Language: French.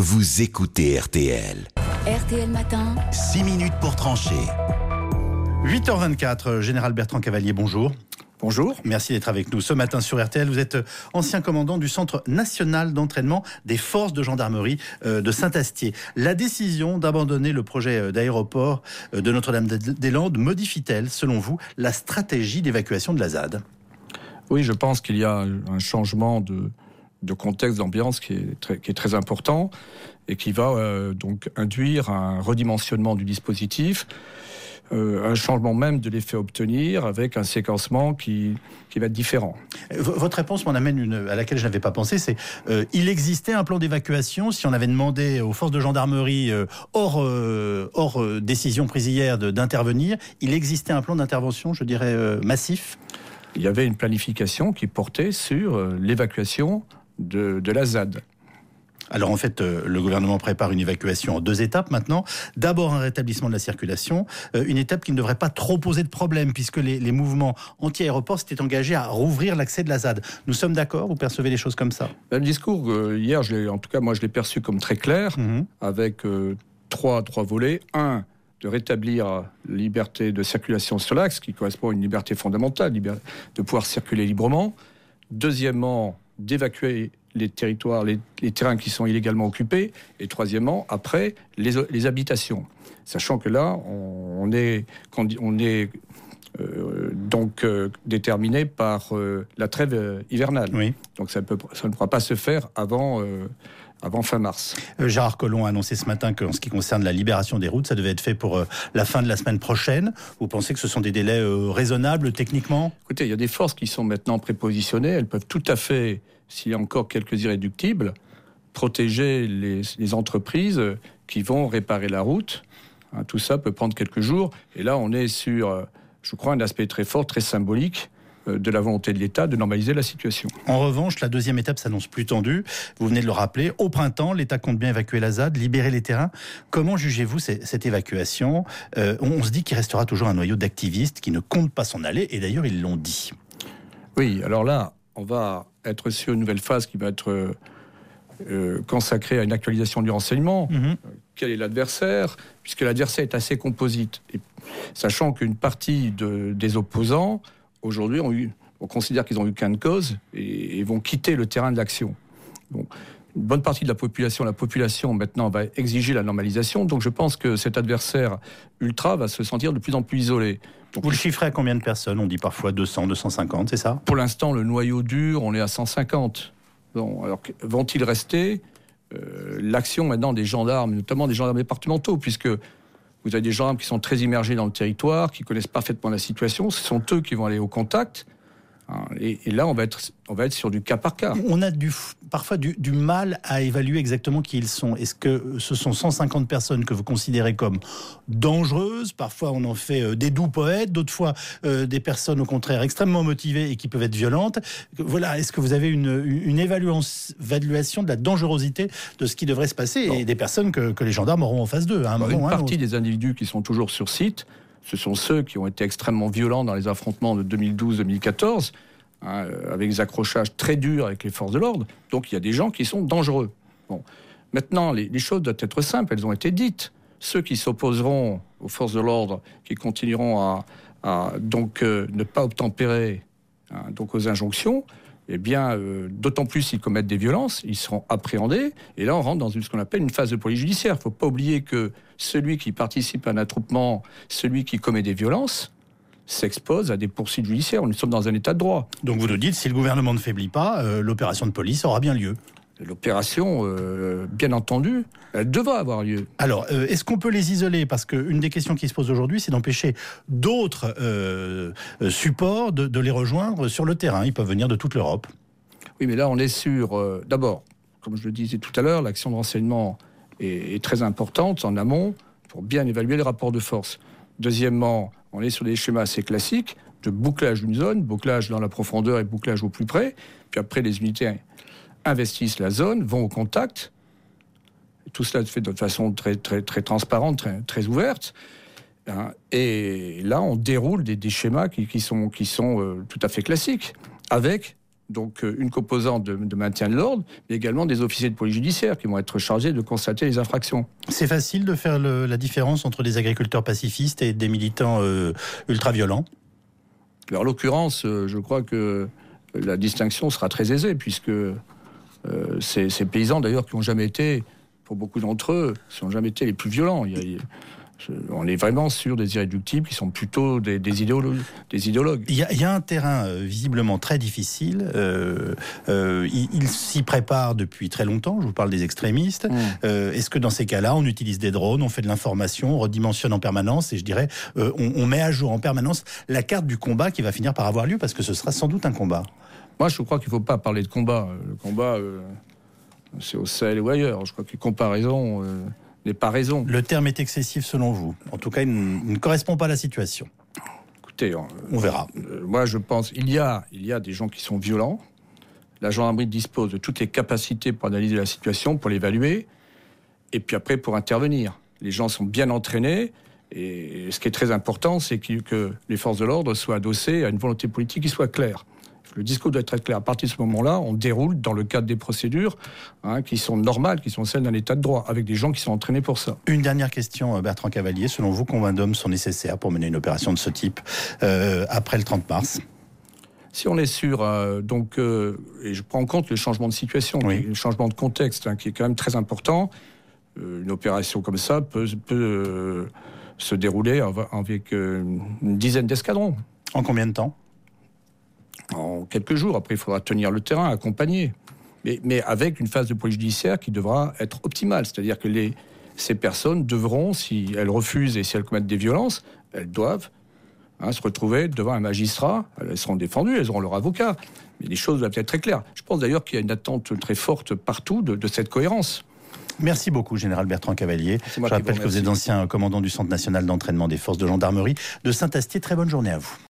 vous écoutez RTL. RTL Matin. 6 minutes pour trancher. 8h24, Général Bertrand Cavalier, bonjour. Bonjour. Merci d'être avec nous ce matin sur RTL. Vous êtes ancien commandant du Centre national d'entraînement des forces de gendarmerie de Saint-Astier. La décision d'abandonner le projet d'aéroport de Notre-Dame-des-Landes modifie-t-elle, selon vous, la stratégie d'évacuation de la ZAD ? Oui, je pense qu'il y a un changement de contexte, d'ambiance qui est très important et qui va donc induire un redimensionnement du dispositif, un changement même de l'effet à obtenir avec un séquencement qui va être différent. Votre réponse m'en amène une à laquelle je n'avais pas pensé, c'est il existait un plan d'évacuation. Si on avait demandé aux forces de gendarmerie hors décision prise hier d'intervenir, il existait un plan d'intervention, je dirais, massif. Il y avait une planification qui portait sur l'évacuation de la ZAD. Alors en fait, le gouvernement prépare une évacuation en 2 étapes maintenant. D'abord un rétablissement de la circulation, une étape qui ne devrait pas trop poser de problème puisque les mouvements anti-aéroports s'étaient engagés à rouvrir l'accès de la ZAD. Nous sommes d'accord ? Vous percevez les choses comme ça ? Le discours, hier, en tout cas moi je l'ai perçu comme très clair, avec trois volets. Un, de rétablir la liberté de circulation sur l'axe, qui correspond à une liberté fondamentale, de pouvoir circuler librement. Deuxièmement, d'évacuer les territoires, les terrains qui sont illégalement occupés. Et troisièmement, après, les habitations. Sachant que là, on est déterminé par la trêve hivernale. Oui. Donc ça ne pourra pas se faire avant fin mars. Gérard Collomb a annoncé ce matin qu'en ce qui concerne la libération des routes, ça devait être fait pour la fin de la semaine prochaine. Vous pensez que ce sont des délais raisonnables techniquement ? Écoutez, il y a des forces qui sont maintenant prépositionnées. Elles peuvent tout à fait, s'il y a encore quelques irréductibles, protéger les entreprises qui vont réparer la route. Tout ça peut prendre quelques jours. Et là, on est sur, je crois, un aspect très fort, très symbolique de la volonté de l'État de normaliser la situation. En revanche, la deuxième étape s'annonce plus tendue. Vous venez de le rappeler. Au printemps, l'État compte bien évacuer la ZAD, libérer les terrains. Comment jugez-vous cette évacuation ? On se dit qu'il restera toujours un noyau d'activistes qui ne comptent pas s'en aller. Et d'ailleurs, ils l'ont dit. Oui, alors là, on va être sur une nouvelle phase qui va être consacrée à une actualisation du renseignement. Quel est l'adversaire ? Puisque l'adversaire est assez composite. Et sachant qu'une partie des opposants aujourd'hui, on considère qu'ils ont eu gain de cause et vont quitter le terrain de l'action. Bon, une bonne partie de la population maintenant va exiger la normalisation. Donc je pense que cet adversaire ultra va se sentir de plus en plus isolé. Donc, vous le chiffrez à combien de personnes ? On dit parfois 200, 250, c'est ça ? Pour l'instant, le noyau dur, on est à 150. Bon, alors vont-ils rester ? L'action maintenant des gendarmes, notamment des gendarmes départementaux, puisque vous avez des gendarmes qui sont très immergés dans le territoire, qui connaissent parfaitement la situation. Ce sont eux qui vont aller au contact. Et là, on va être sur du cas par cas. On a parfois du mal à évaluer exactement qui ils sont. Est-ce que ce sont 150 personnes que vous considérez comme dangereuses ? Parfois, on en fait des doux poètes. D'autres fois, des personnes, au contraire, extrêmement motivées et qui peuvent être violentes. Voilà. Est-ce que vous avez une évaluation de la dangerosité de ce qui devrait se passer et des personnes que les gendarmes auront en face d'eux à un moment ou à un autre ? Une partie des individus qui sont toujours sur site, ce sont ceux qui ont été extrêmement violents dans les affrontements de 2012-2014, avec des accrochages très durs avec les forces de l'ordre. Donc il y a des gens qui sont dangereux. Bon. Maintenant, les choses doivent être simples, elles ont été dites. Ceux qui s'opposeront aux forces de l'ordre, qui continueront à ne pas obtempérer donc aux injonctions, eh bien, d'autant plus s'ils commettent des violences, ils seront appréhendés. Et là, on rentre dans ce qu'on appelle une phase de police judiciaire. Il ne faut pas oublier que celui qui participe à un attroupement, celui qui commet des violences, s'expose à des poursuites judiciaires. Nous sommes dans un état de droit. Donc vous nous dites, si le gouvernement ne faiblit pas, l'opération de police aura bien lieu. L'opération, bien entendu, elle devra avoir lieu. Alors, est-ce qu'on peut les isoler ? Parce qu'une des questions qui se pose aujourd'hui, c'est d'empêcher d'autres supports de les rejoindre sur le terrain. Ils peuvent venir de toute l'Europe. Oui, mais là, on est sur... d'abord, comme je le disais tout à l'heure, l'action de renseignement est très importante en amont pour bien évaluer les rapports de force. Deuxièmement, on est sur des schémas assez classiques de bouclage d'une zone, bouclage dans la profondeur et bouclage au plus près. Puis après, les unités investissent la zone, vont au contact. Tout cela se fait de façon très, très, très transparente, très, très ouverte. Et là, on déroule des schémas qui sont tout à fait classiques, avec donc une composante de maintien de l'ordre, mais également des officiers de police judiciaire qui vont être chargés de constater les infractions. C'est facile de faire la différence entre des agriculteurs pacifistes et des militants ultra-violents ? Alors, en l'occurrence, je crois que la distinction sera très aisée, puisque ces paysans, d'ailleurs, qui n'ont jamais été, pour beaucoup d'entre eux, qui n'ont jamais été les plus violents. On est vraiment sur des irréductibles qui sont plutôt des idéologues. Il y a un terrain visiblement très difficile. Ils s'y préparent depuis très longtemps. Je vous parle des extrémistes. Est-ce que dans ces cas-là, on utilise des drones, on fait de l'information, on redimensionne en permanence et je dirais, on met à jour en permanence la carte du combat qui va finir par avoir lieu parce que ce sera sans doute un combat. Moi, je crois qu'il ne faut pas parler de combat. Le combat, c'est au Sahel ou ailleurs. Je crois que les comparaisons n'est pas raison. Le terme est excessif selon vous. En tout cas, il ne correspond pas à la situation. Écoutez, on verra. Moi, je pense il y a des gens qui sont violents. La gendarmerie dispose de toutes les capacités pour analyser la situation, pour l'évaluer, et puis après pour intervenir. Les gens sont bien entraînés, et ce qui est très important, c'est que les forces de l'ordre soient adossées à une volonté politique qui soit claire. Le discours doit être très clair. À partir de ce moment-là, on déroule dans le cadre des procédures qui sont normales, qui sont celles d'un état de droit, avec des gens qui sont entraînés pour ça. Une dernière question, Bertrand Cavalier. Selon vous, combien d'hommes sont nécessaires pour mener une opération de ce type après le 30 mars ? Si on est sûr, et je prends en compte le changement de situation, le changement de contexte, qui est quand même très important, une opération comme ça peut se dérouler avec une dizaine d'escadrons. En combien de temps ? En quelques jours. Après, il faudra tenir le terrain, accompagner. Mais avec une phase de police judiciaire qui devra être optimale. C'est-à-dire que ces personnes devront, si elles refusent et si elles commettent des violences, elles doivent se retrouver devant un magistrat. Elles seront défendues, elles auront leur avocat. Mais les choses doivent être très claires. Je pense d'ailleurs qu'il y a une attente très forte partout de cette cohérence. Merci beaucoup, Général Bertrand Cavalier. Je rappelle que vous êtes ancien commandant du Centre national d'entraînement des forces de gendarmerie de Saint-Astier. Très bonne journée à vous.